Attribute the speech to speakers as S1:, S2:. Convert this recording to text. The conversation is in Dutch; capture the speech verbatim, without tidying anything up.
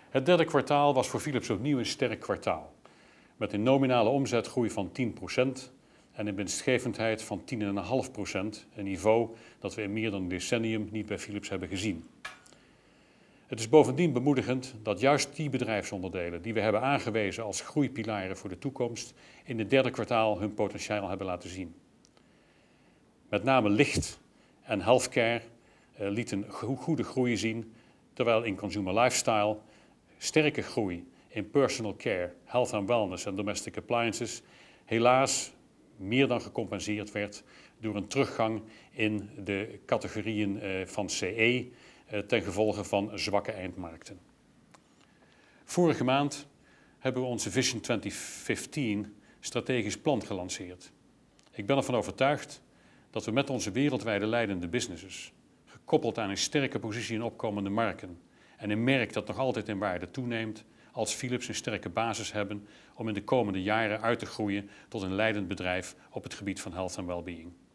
S1: Het derde kwartaal was voor Philips opnieuw een sterk kwartaal. Met een nominale omzetgroei van tien procent en een winstgevendheid van tien komma vijf procent. Een niveau dat we in meer dan een decennium niet bij Philips hebben gezien. Het is bovendien bemoedigend dat juist die bedrijfsonderdelen die we hebben aangewezen als groeipilaren voor de toekomst in het derde kwartaal hun potentieel hebben laten zien. Met name licht en healthcare uh, lieten go- goede groei zien, terwijl in consumer lifestyle sterke groei in personal care, health and wellness en domestic appliances helaas meer dan gecompenseerd werd door een teruggang in de categorieën uh, van C E uh, ten gevolge van zwakke eindmarkten. Vorige maand hebben we onze Vision twintig vijftien strategisch plan gelanceerd. Ik ben ervan overtuigd dat we met onze wereldwijde leidende businesses, gekoppeld aan een sterke positie in opkomende markten en een merk dat nog altijd in waarde toeneemt, als Philips een sterke basis hebben om in de komende jaren uit te groeien tot een leidend bedrijf op het gebied van health en well-being.